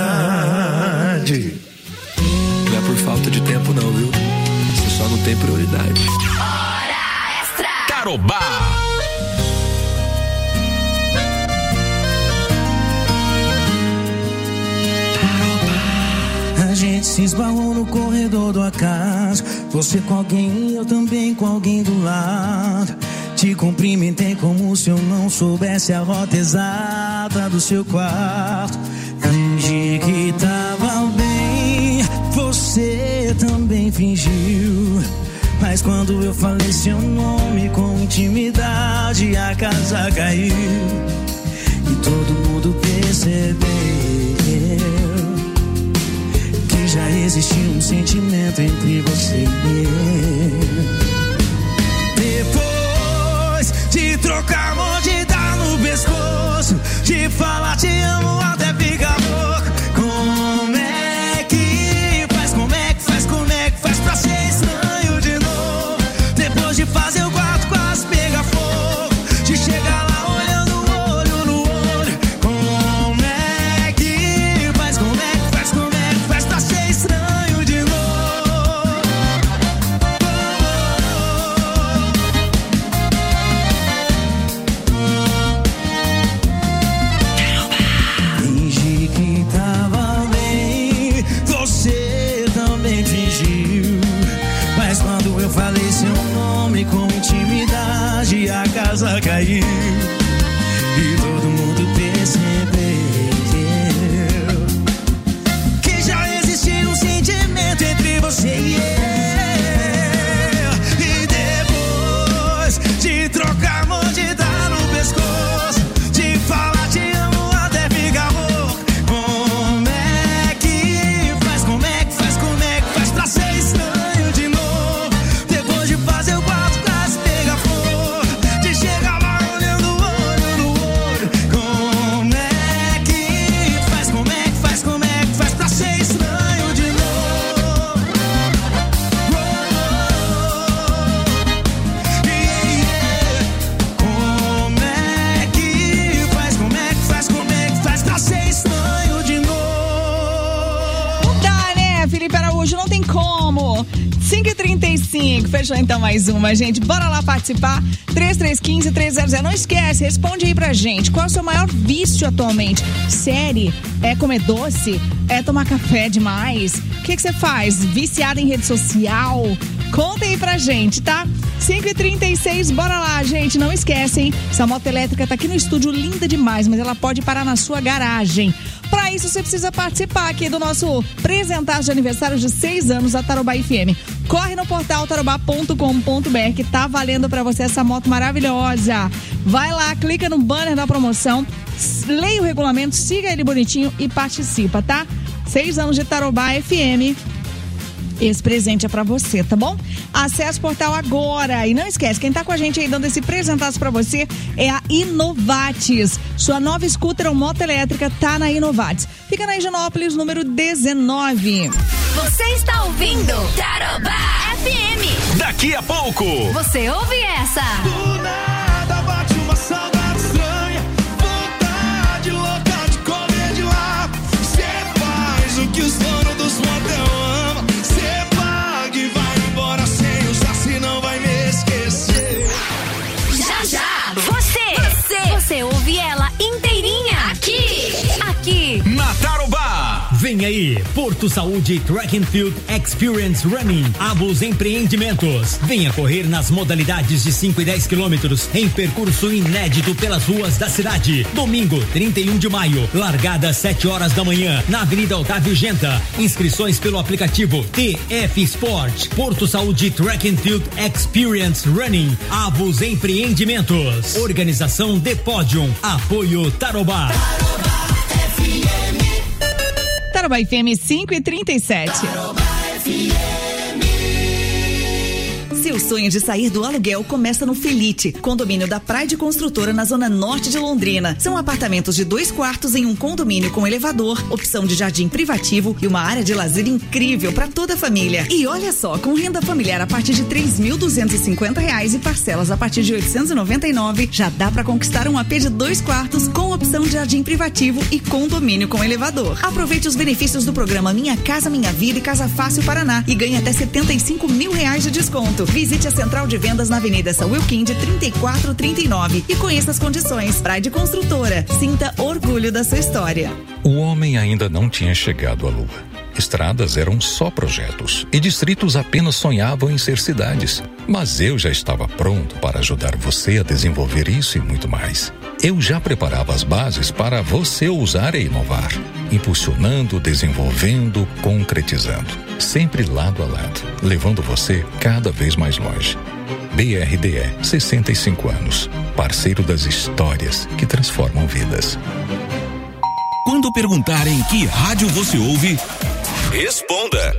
Não é por falta de tempo não, viu? Você só não tem prioridade. Hora Extra. Tarobá. A gente se esbarrou no corredor do acaso. Você com alguém, eu também com alguém do lado. Te cumprimentei como se eu não soubesse a rota exata do seu quarto. Fingi que tava bem, você também fingiu. Mas quando eu falei seu nome com intimidade, a casa caiu. E todo mundo percebeu que já existia um sentimento entre você e eu. Depois de trocar mão, de dar no pescoço, de falar te amo até ficar louco. Como é que faz, como é que faz, como é que faz pra ser estranho de novo? Depois de fazer o quarto quase pegar fogo, de chegar lá olhando olho no olho. Como é que faz, como é que faz, como é que faz pra ser estranho de novo? Fingi que tava bem, você também fingiu. Mas quando eu falei seu nome com intimidade, a casa caiu. E todo mundo percebeu que já existia um sentimento entre você e eu. E depois de trocar mão, de dar no pescoço, de falar te amo até ficar louco. Como é que faz, como é que faz, como é que faz pra ser estranho de novo? Depois de fazer o quarto quase pegar fogo, de chegar lá olhando gaúcho, não tem como. 5h35, fechou então mais uma, gente. Bora lá participar. 3315-300. Não esquece, responde aí pra gente. Qual é o seu maior vício atualmente? Série? É comer doce? É tomar café demais? O que você faz? Viciada em rede social? Conta aí pra gente, tá? 5h36, bora lá, gente. Não esquecem, essa moto elétrica tá aqui no estúdio, linda demais, mas ela pode parar na sua garagem. Pra isso, você precisa participar aqui do nosso presentaço de aniversário de 6 anos da Tarobá FM. Corre no portal tarobá.com.br que tá valendo pra você essa moto maravilhosa. Vai lá, clica no banner da promoção, leia o regulamento, siga ele bonitinho e participa, tá? 6 anos de Tarobá FM. Esse presente é pra você, tá bom? Acesse o portal agora. E não esquece, quem tá com a gente aí dando esse presentaço pra você é a Inovatis. Sua nova scooter ou moto elétrica tá na Inovatis. Fica na Higienópolis, número 19. Você está ouvindo Tarobá FM. Daqui a pouco você ouve essa. Do nada bate uma saudade estranha, vontade louca de comer de lá. Cê faz o que os donos dos motel amam. Cê paga e vai embora sem usar, senão vai me esquecer. Já, já. Você ouve ela inteirinha aqui. Na Tarobá. Vem aí, Porto Saúde Track and Field Experience Running, Abus Empreendimentos. Venha correr nas modalidades de 5 e 10 quilômetros em percurso inédito pelas ruas da cidade. Domingo, 31 de maio, largada às 7 horas da manhã, na Avenida Otávio Genta. Inscrições pelo aplicativo TF Sport. Porto Saúde Track and Field Experience Running, Abus Empreendimentos. Organização The Podium. Apoio Tarobá. Tarobá FM 5h37. Seu sonho de sair do aluguel começa no Felite, condomínio da Praia Construtora na zona norte de Londrina. São apartamentos de 2 quartos em um condomínio com elevador, opção de jardim privativo e uma área de lazer incrível para toda a família. E olha só, com renda familiar a partir de R$ 3.250 e parcelas a partir de R$ 899, já dá para conquistar um AP de 2 quartos com opção de jardim privativo e condomínio com elevador. Aproveite os benefícios do programa Minha Casa Minha Vida e Casa Fácil Paraná e ganhe até R$ 75 mil de desconto. Visite a central de vendas na Avenida São Wilquinde 3439 e conheça as condições. Praia Construtora, sinta orgulho da sua história. O homem ainda não tinha chegado à Lua. Estradas eram só projetos e distritos apenas sonhavam em ser cidades. Mas eu já estava pronto para ajudar você a desenvolver isso e muito mais. Eu já preparava as bases para você ousar e inovar, impulsionando, desenvolvendo, concretizando, sempre lado a lado, levando você cada vez mais longe. BRDE, 65 anos, parceiro das histórias que transformam vidas. Quando perguntarem que rádio você ouve, responda.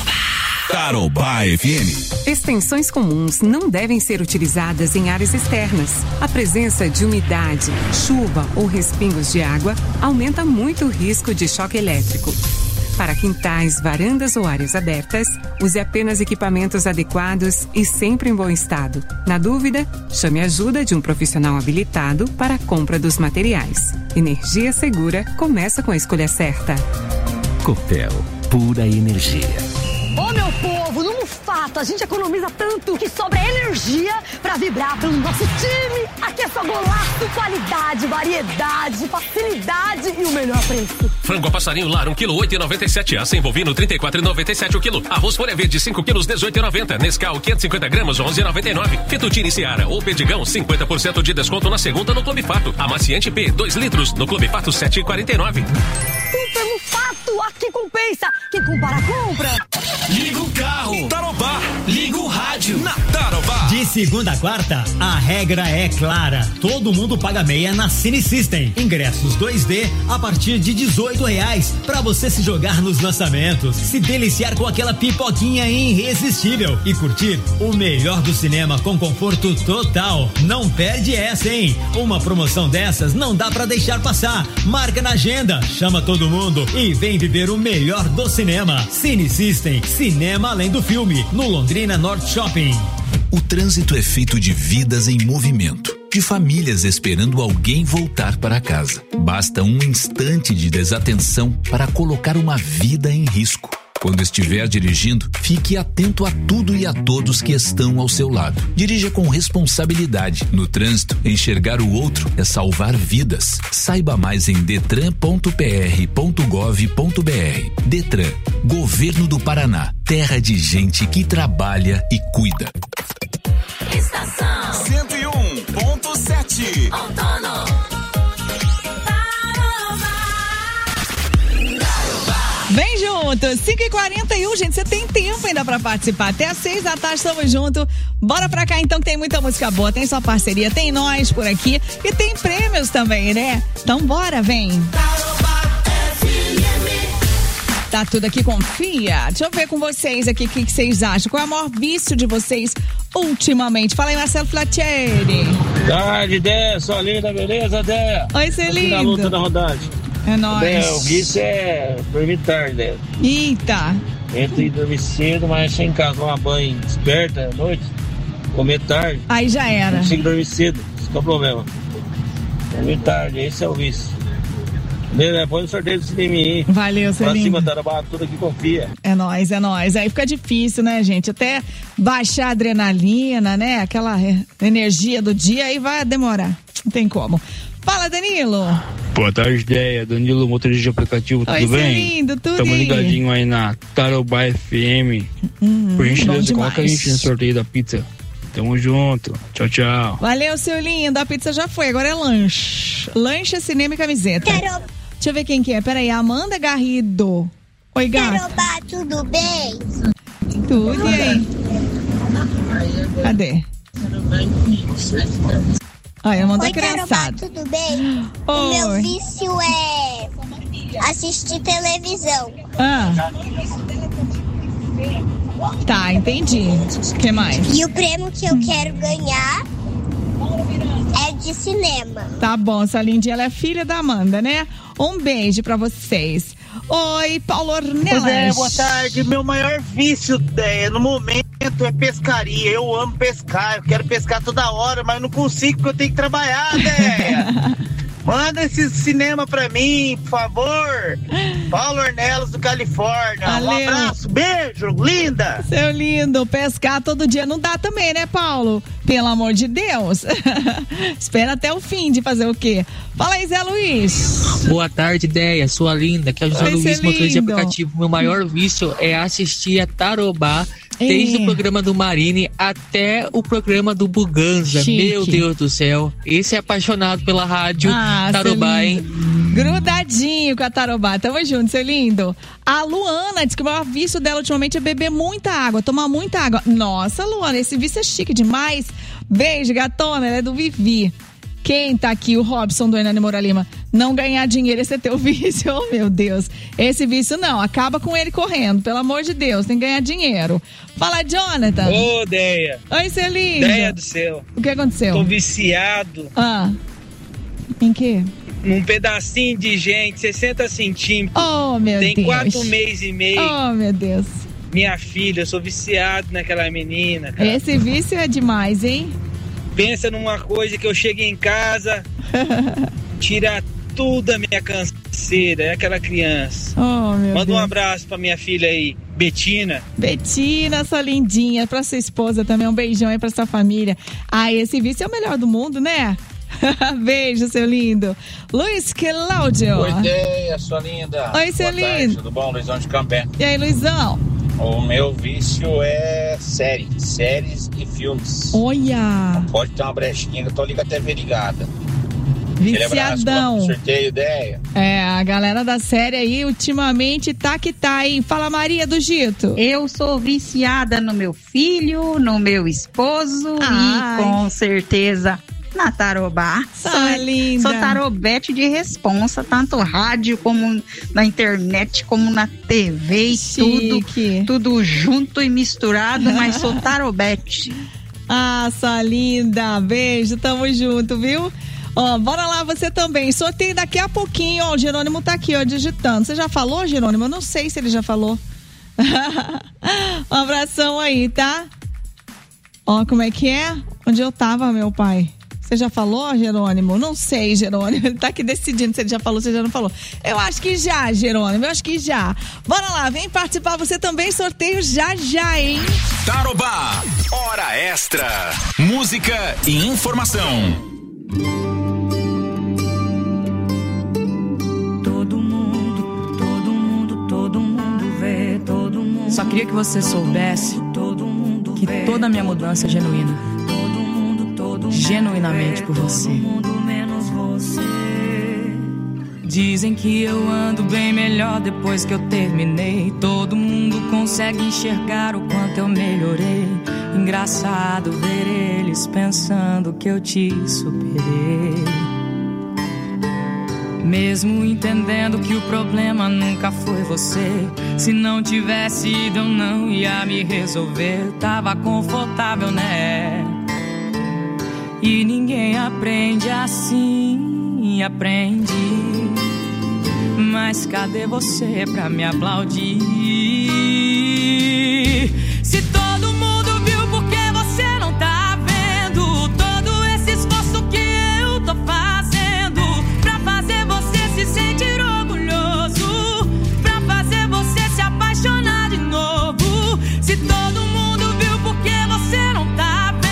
Tarobá FM. Extensões comuns não devem ser utilizadas em áreas externas. A presença de umidade, chuva ou respingos de água aumenta muito o risco de choque elétrico. Para quintais, varandas ou áreas abertas, use apenas equipamentos adequados e sempre em bom estado. Na dúvida, chame a ajuda de um profissional habilitado para a compra dos materiais. Energia segura começa com a escolha certa. Copel, pura energia. Ô meu povo, no Mufato a gente economiza tanto que sobra energia pra vibrar pelo nosso time. Aqui é só golaço, qualidade, variedade, facilidade e o melhor preço. Frango a passarinho lar, 1 kg 8,97. Aça bovino 34,97 o quilo. Arroz folha verde 5 quilos 18,90. Nescau 550 gramas 11,99. Fettuccine Seara ou Pedigão 50% de desconto na segunda no Clube Fato. Amaciante P 2 litros no Clube Fato 7,49. Super Mufato, aqui compensa. Quem compara compra. Liga o carro. Tarobá. Liga o rádio. Na Tarobá. De segunda a quarta, a regra é clara. Todo mundo paga meia na Cine System. Ingressos 2D a partir de R$18 pra você se jogar nos lançamentos, se deliciar com aquela pipoquinha irresistível e curtir o melhor do cinema com conforto total. Não perde essa, hein? Uma promoção dessas não dá pra deixar passar. Marca na agenda, chama todo mundo e vem viver o melhor do cinema. Cine System, cinema além do filme, no Londrina North Shopping. O trânsito é feito de vidas em movimento, de famílias esperando alguém voltar para casa. Basta um instante de desatenção para colocar uma vida em risco. Quando estiver dirigindo, fique atento a tudo e a todos que estão ao seu lado. Dirija com responsabilidade. No trânsito, enxergar o outro é salvar vidas. Saiba mais em detran.pr.gov.br. Detran, Governo do Paraná. Terra de gente que trabalha e cuida. Estação 101.7. Outono. Vem junto, 5h41, gente, você tem tempo ainda pra participar, até às 6 da tarde estamos juntos, bora pra cá então que tem muita música boa, tem sua parceria, tem nós por aqui e tem prêmios também, né? Então bora, vem! Tá tudo aqui, confia. Deixa eu ver com vocês aqui o que vocês acham, qual é o maior vício de vocês ultimamente? Fala aí, Marcelo Flatieri. Tarde, Déia, sua linda, beleza, Déia? Oi, seu lindo. Na luta da rodagem. É nóis. O vício é dormir tarde, né? Eita. Entre ir dormir cedo, mas achar em casa, tomar banho desperta à noite, comer tarde. Aí já era. Não consigo dormir cedo, esse é o problema. Dormir tarde, esse é o vício. Beleza, põe o sorteio do cinema aí. Valeu, seu lindo. Pra cima, Tarobá, tudo aqui confia. É nóis, é nóis. Aí fica difícil, né, gente? Até baixar a adrenalina, né? Aquela energia do dia, aí vai demorar. Não tem como. Fala, Danilo. Boa tarde, Déia. Danilo, motorista de aplicativo, tudo Oi, bem? Lindo, tudo Tamo ligadinho aí na Tarobá FM. Por gentileza, coloca a gente no sorteio da pizza. Tamo junto. Tchau, tchau. Valeu, seu lindo. A pizza já foi, agora é lanche. Lanche, cinema e camiseta. Deixa eu ver quem que é. Peraí, Amanda Garrido. Oi, gata. Tarobá, tudo bem? Tudo, e aí? Cadê? Olha, Amanda Oi, criançada. Tarobá, tudo bem? Oi. O meu vício é assistir televisão. Tá, entendi. O que mais? E o prêmio que eu quero ganhar é de cinema. Tá bom, essa lindinha, ela é filha da Amanda, né? Um beijo pra vocês. Oi, Paulo Ornelas. Boa tarde. Meu maior vício no momento é pescaria. Eu amo pescar, eu quero pescar toda hora, mas não consigo porque eu tenho que trabalhar, né? Manda esse cinema pra mim, por favor. Paulo Ornelas do Califórnia. Valeu. Um abraço, beijo, linda. Seu lindo, pescar todo dia não dá também, né, Paulo? Pelo amor de Deus. Espera até o fim de fazer o quê? Fala aí, Zé Luiz. Boa tarde, Déia, sua linda. Que é o José Luiz, motorista de aplicativo. Meu maior vício é assistir a Tarobá, desde o programa do Marine até o programa do Buganza. Chique. Meu Deus do céu. Esse é apaixonado pela rádio Tarobá, hein? Grudadinho com a Tarobá. Tamo junto, seu lindo. A Luana diz que o maior vício dela ultimamente é beber muita água, tomar muita água. Nossa, Luana, esse vício é chique demais. Beijo, gatona, ela é do Vivi. Quem tá aqui? O Robson do Hernani Moura Lima. Não ganhar dinheiro, esse é teu vício. Oh, meu Deus. Esse vício não, acaba com ele correndo. Pelo amor de Deus, tem que ganhar dinheiro. Fala, Jonathan. Ô, Déia. Oi, seu lindo. Déia do céu. O que aconteceu? Tô viciado. Em quê? Um pedacinho de gente, 60 centímetros. Oh, meu Deus. Tem 4 meses e meio. Oh, meu Deus. Minha filha, eu sou viciado naquela menina, cara. Esse vício é demais, hein? Pensa numa coisa que eu chego em casa, tira tudo a minha canseira, é aquela criança. Oh, meu Manda Deus. um abraço pra minha filha aí, Betina. Betina, sua lindinha, pra sua esposa também, um beijão aí pra sua família. Esse vício é o melhor do mundo, né? Beijo, seu lindo. Luiz Cláudio. Oi, Déia, sua linda. Oi, seu Boa tarde, lindo. tudo bom? Luizão de Cambé. E aí, Luizão? O meu vício é séries e filmes. Olha! Pode ter uma brechinha que eu tô ligado até ligada. Viciadão. Sorteio, Déia. A galera da série aí, ultimamente, tá que tá, hein? Fala, Maria do Gito. Eu sou viciada no meu filho, no meu esposo e com certeza na Tarobá. Sou tarobete de responsa, tanto rádio como na internet, como na TV e tudo junto e misturado, mas sou tarobete. Sua linda, beijo, tamo junto, viu? Bora lá, você também. Sorteio daqui a pouquinho, o Jerônimo tá aqui, digitando. Você já falou, Jerônimo? Eu não sei se ele já falou. Um abração aí, tá? Como é que é? Onde eu tava, meu pai? Você já falou, Jerônimo? Não sei, Jerônimo. Ele tá aqui decidindo se ele já falou, se ele já não falou. Eu acho que já, Jerônimo. Eu acho que já. Bora lá, vem participar. Você também, sorteio já, hein? Tarobá, hora extra. Música e informação. Todo mundo vê, todo mundo. Só queria que você soubesse que toda a minha mudança é genuína. Genuinamente por você. Dizem que eu ando bem melhor depois que eu terminei. Todo mundo consegue enxergar o quanto eu melhorei. Engraçado ver eles pensando que eu te superei. Mesmo entendendo que o problema nunca foi você. Se não tivesse ido eu não ia me resolver. Tava confortável, né? E ninguém aprende assim, aprendi. Mas cadê você pra me aplaudir? Se todo mundo viu, por que você não tá vendo? Todo esse esforço que eu tô fazendo pra fazer você se sentir orgulhoso, pra fazer você se apaixonar de novo. Se todo mundo viu, por que você não tá vendo?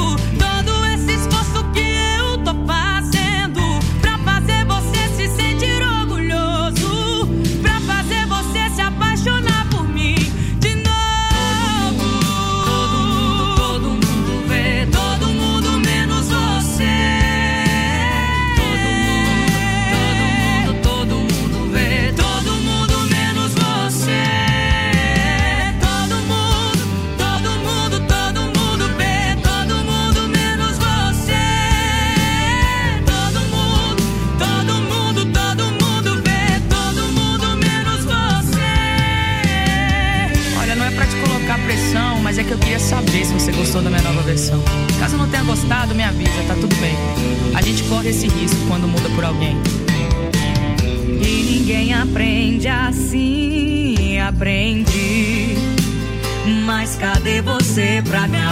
Mas é que eu queria saber se você gostou da minha nova versão. Caso não tenha gostado, me avisa, tá tudo bem. A gente corre esse risco quando muda por alguém. E ninguém aprende assim, aprendi. Mas cadê você pra me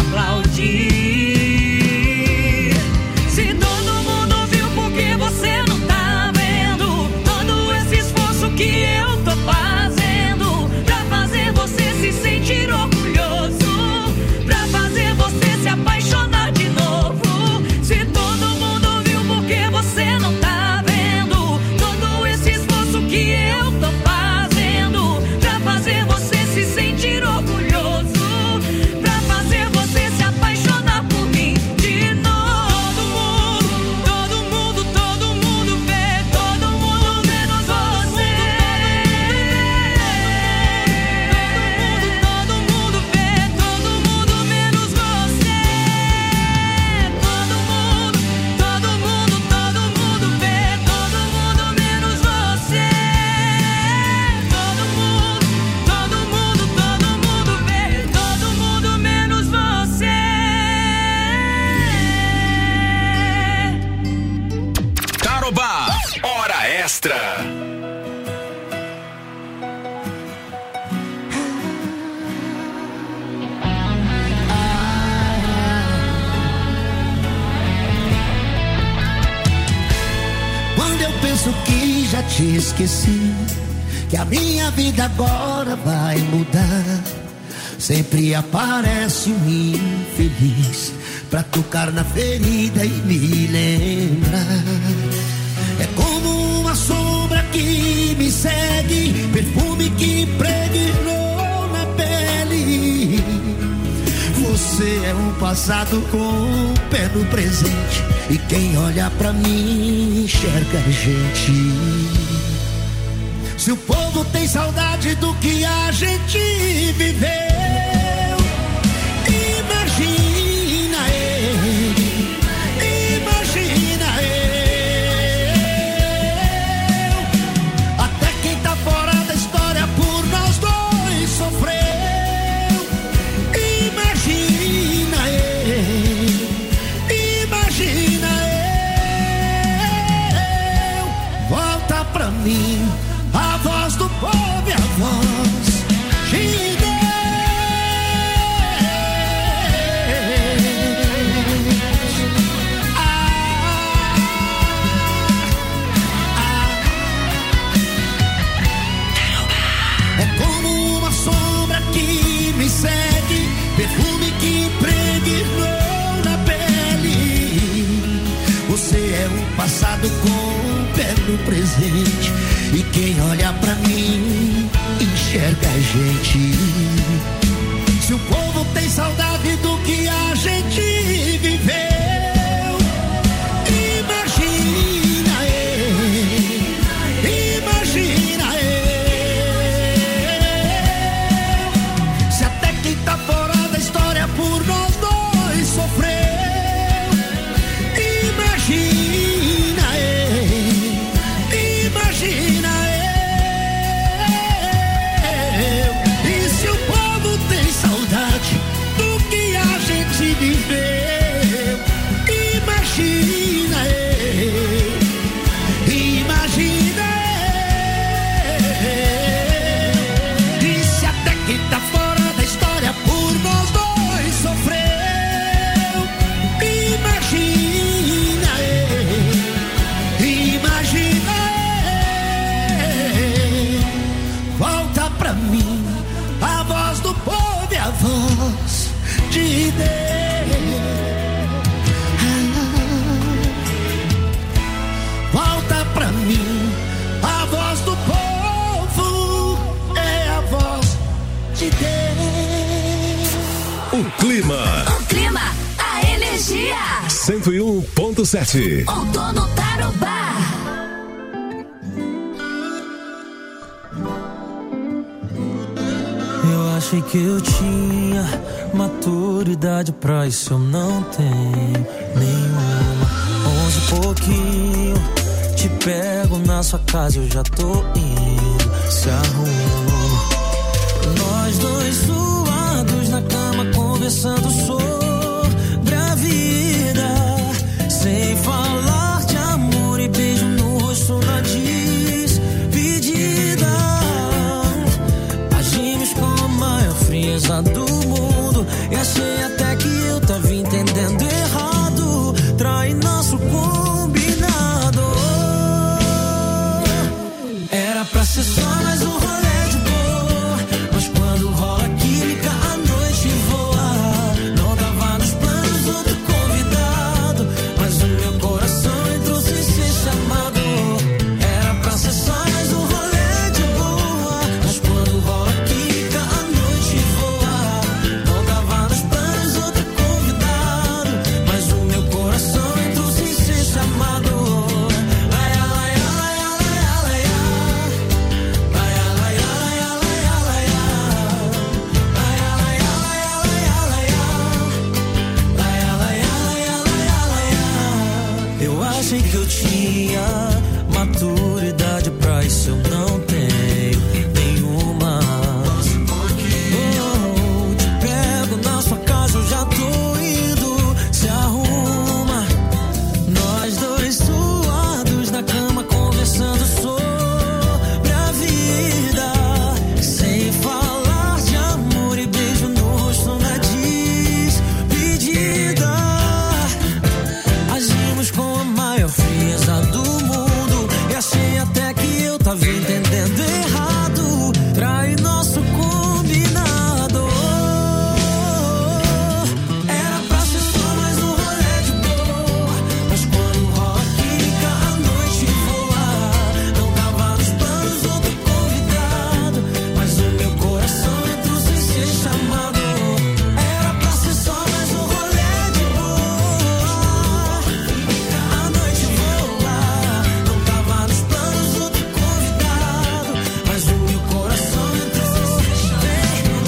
aplaudir? Se todo mundo viu, por que você não tá vendo? Todo esse esforço que eu tô fazendo pra fazer você se sentir orgulhoso, se apaixonar de novo. Se todo mundo viu, por que você não tá vendo? Todo esse esforço que eu tô fazendo pra fazer você se sentir orgulhoso, pra fazer você se apaixonar por mim de novo. Todo mundo vê, todo mundo menos você. Todo mundo vê, todo mundo menos você. Hora extra. Quando eu penso que já te esqueci, que a minha vida agora vai mudar, sempre aparece um infeliz pra tocar na ferida e me lembrar. É como uma sombra que me segue, perfume que impregnou na pele. Você é um passado com o pé no presente, e quem olha pra mim enxerga a gente. Se o povo tem saudade do que a gente viveu, imagina ele, imagina eu. Até quem tá fora da história por nós dois sofreu. Imagina ele, imagina eu. Volta pra mim a voz do povo e a voz de Deus. presente. E quem olha pra mim enxerga a gente. Se o povo tem saudade do que a gente viveu, imagina eu, se até quem tá fora da história por nós dois sofreu. Imagina eu, e se o povo tem saudade do que a gente viveu, imagina eu, e se até quem tá fora da história por nós dois sofreu, imagina volta pra mim a voz do povo e a voz de Deus. Volta pra mim a voz do povo, é a voz de Deus. O clima, a energia. 101.7. Outono Tarobá. Eu achei que eu tinha maturidade pra isso, eu não tenho nenhuma. 11 e pouquinho, te pego na sua casa, eu já tô indo, se arruma. Nós dois suados na cama, conversando sobre a vida, sem falar de amor e beijo no rosto na despedida. Agimos com a maior frieza do mundo e achei até que eu tava entendendo errado. Trai nosso combinado. Era pra ser só mais um rolê de boa, mas quando rola química a noite voa. Não tava nos planos outro convidado, mas o meu coração entrou sem ser chamado. Era pra ser só mais um rolê de boa, mas quando rola química a noite voa. Não tava nos planos outro convidado, mas o meu coração entrou sem ser chamado. Eu achei que eu tinha maturidade pra isso, eu não tenho nenhuma. Oh, te pego na sua casa, eu já tô indo, se arruma. Nós dois suados na cama, conversando sobre a vida, sem falar de amor e beijo no rosto na despedida. Agimos com a maior frieza do mundo e achei até que eu tava entendendo errado. Trai nosso combinado. Era pra ser só mais um rolê de boa, mas quando rola química a noite voa. Não tava nos planos outro convidado, mas o meu coração entrou sem ser chamado. Era pra ser só mais um rolê de boa, a noite voa. Não tava nos planos outro convidado, mas o meu coração entrou sem ser chamado.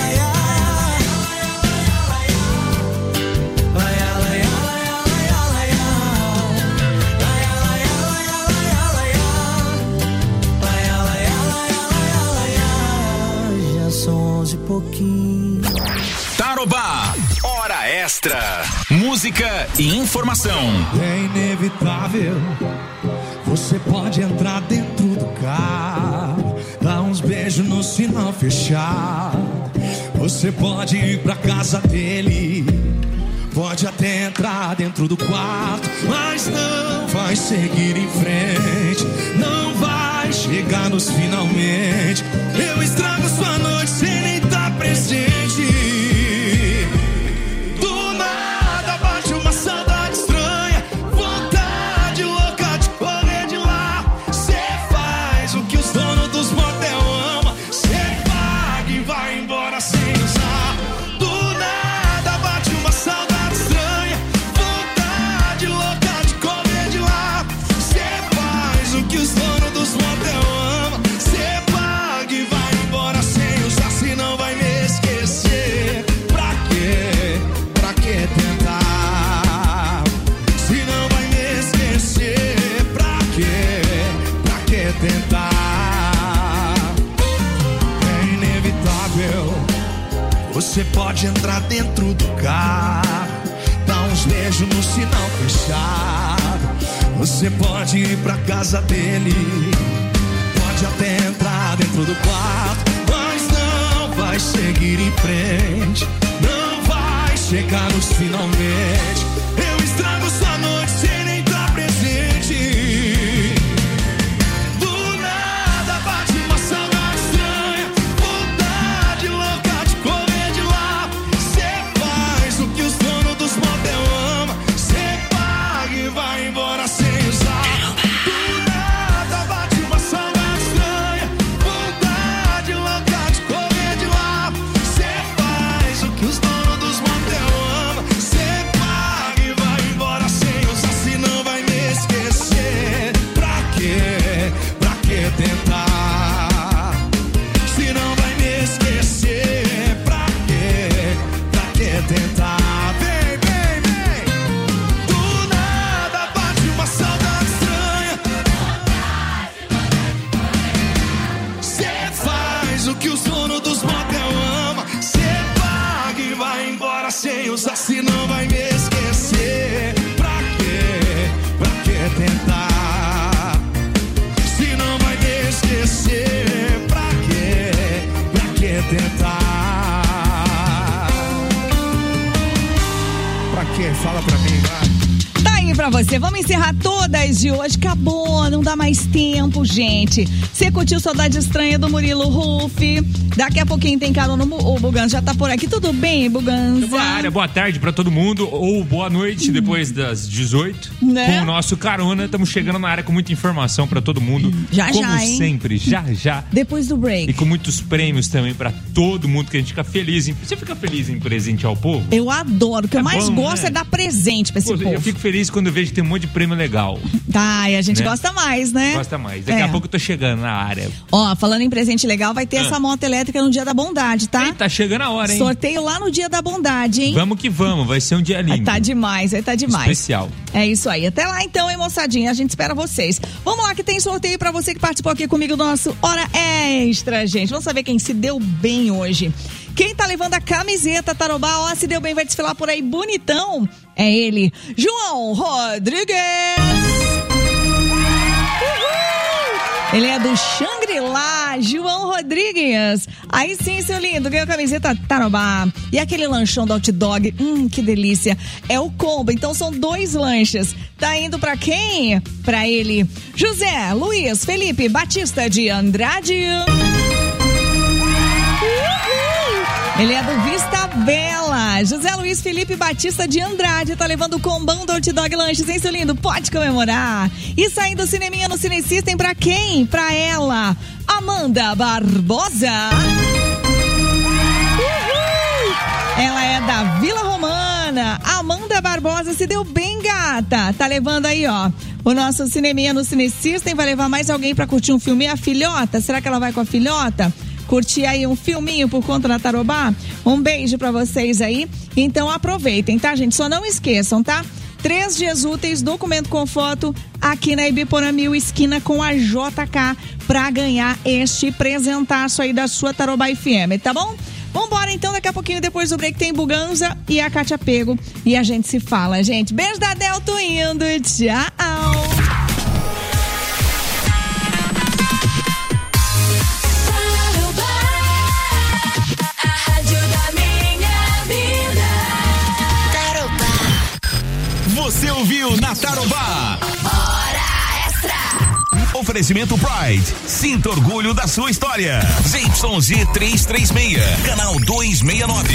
Já são 11 e pouquinho. Tarobá, hora extra. Música e informação. É inevitável, você pode entrar dentro do carro, dar uns beijos no sinal fechado. Você pode ir pra casa dele, pode até entrar dentro do quarto, mas não vai seguir em frente, não vai chegar nos finalmente. Eu estrago sua noite sem nem estar presente. Do nada bate uma saudade estranha, vontade louca de correr de lá. Você pode entrar dentro do carro, dar uns beijos no sinal fechado. Você pode ir pra casa dele, pode até entrar dentro do quarto, mas não vai seguir em frente, não vai chegar nos finalmente. Eu estrago sua noite sem nem estar presente. Se não vai me esquecer, pra que tentar? Se não vai me esquecer, pra que tentar? Pra que? Fala pra mim, vai. Tá aí pra você, vamos encerrar todas de hoje, acabou, não dá mais tempo, gente. Você curtiu Saudade Estranha do Murilo Ruff? Daqui a pouquinho tem carona, o Buganza já tá por aqui, tudo bem, Buganza? Boa tarde pra todo mundo, ou boa noite depois das 18, né? Com o nosso carona, estamos chegando na área com muita informação pra todo mundo, como sempre, já. Depois do break. E com muitos prêmios também pra todo mundo, que a gente fica feliz você fica feliz em presentear o povo? Eu adoro, o que eu mais gosto é dar presente pra esse povo. Eu fico feliz quando eu vejo que tem um monte de prêmio legal. Tá, e a gente gosta mais, né? Gosta mais, daqui a pouco eu tô chegando na área. Ó, falando em presente legal, vai ter essa moto elétrica no Dia da Bondade, tá? Ei, tá chegando a hora, hein? Sorteio lá no Dia da Bondade, hein? Vamos que vamos, vai ser um dia lindo. Tá demais, tá demais. Especial. É isso aí. Até lá então, hein, moçadinha? A gente espera vocês. Vamos lá que tem sorteio pra você que participou aqui comigo do nosso Hora Extra, gente. Vamos saber quem se deu bem hoje. Quem tá levando a camiseta Tarobá, ó, se deu bem, vai desfilar por aí bonitão. É ele, João Rodrigues. Ele é do Xangri-Lá, João Rodrigues. Aí sim, seu lindo, ganhou a camiseta Tarobá. E aquele lanchão do Hot Dog, que delícia. É o combo, então são 2 lanches. Tá indo pra quem? Pra ele, José Luiz Felipe Batista de Andrade. Ele é do Vista Bela. José Luiz Felipe Batista de Andrade tá levando o combão do Hot Dog Lanches, hein, seu lindo? Pode comemorar. E saindo do cineminha no Cine System pra quem? Pra ela, Amanda Barbosa. Ela é da Vila Romana. Amanda Barbosa se deu bem, gata. Tá levando aí, ó, o nosso cineminha no Cine System. Vai levar mais alguém pra curtir um filme? A filhota? Será que ela vai com a filhota? Curtir aí um filminho por conta da Tarobá? Um beijo pra vocês aí. Então aproveitem, tá, gente? Só não esqueçam, tá? 3 dias úteis, documento com foto aqui na Ibiporã 1000, esquina com a JK, pra ganhar este presentaço aí da sua Tarobá FM, tá bom? Vambora então, daqui a pouquinho depois do break tem Buganza e a Kátia Pego e a gente se fala, gente. Beijo da Del, tô indo, tchau! Você ouviu na Tarobá. Hora Extra. Oferecimento Pride. Sinta orgulho da sua história. ZYZ 336, canal 269.